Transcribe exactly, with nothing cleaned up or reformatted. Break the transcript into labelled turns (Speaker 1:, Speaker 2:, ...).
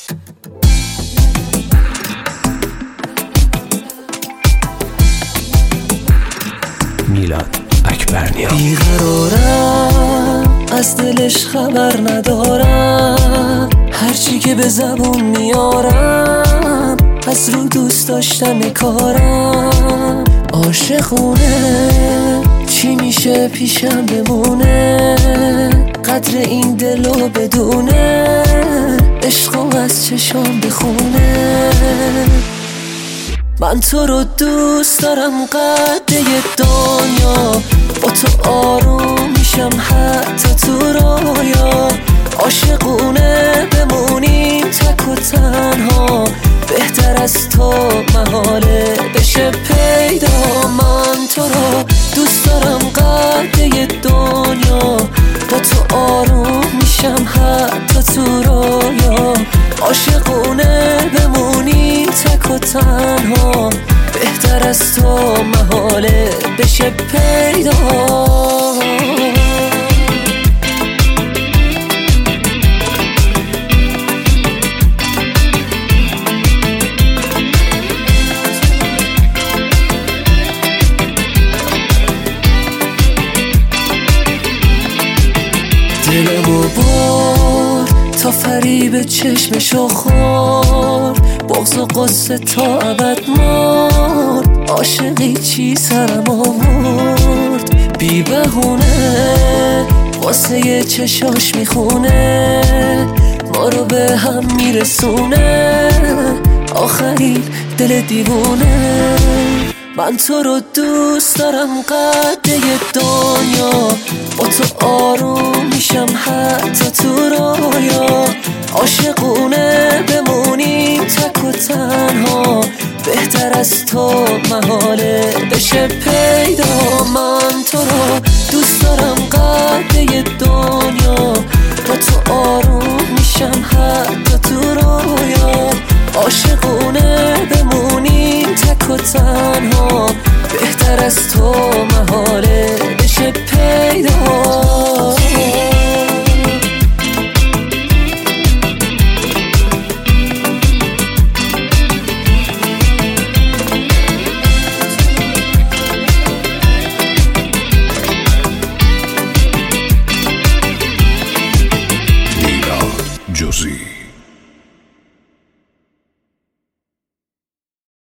Speaker 1: میلاد اکبرنیا.
Speaker 2: بیقرارم از دلش خبر ندارم، هرچی که به زبون میارم از رو دوست داشتن کارم. عاشقونه چی میشه پیشم بمونه، قدر این دلو بدونه، عشقو از چشام بخونه. من تو رو دوست دارم قده دنیا، با تو آروم میشم حتی تو رویا. عاشقونه بمونیم تک و تنها، بهتر از تو محاله بشه پیدا. من تو رو دوست دارم قده دنیا، با تو آروم میشم حتی تو رویا. عاشقونه بمونی تک و تنها، بهتر از تو محاله بشه پیدا. دلمو برد تا فریب چشمشو خورد، بغض و قصه تا ابد مرد. عاشقی چی سرم آورد، بی بهونه واسه چشاش میخونه، ما رو به هم میرسونه، آخری دل دیوونه. من تو رو دوست دارم قده دنیا، با تو آروم میشم حتی تو رویا.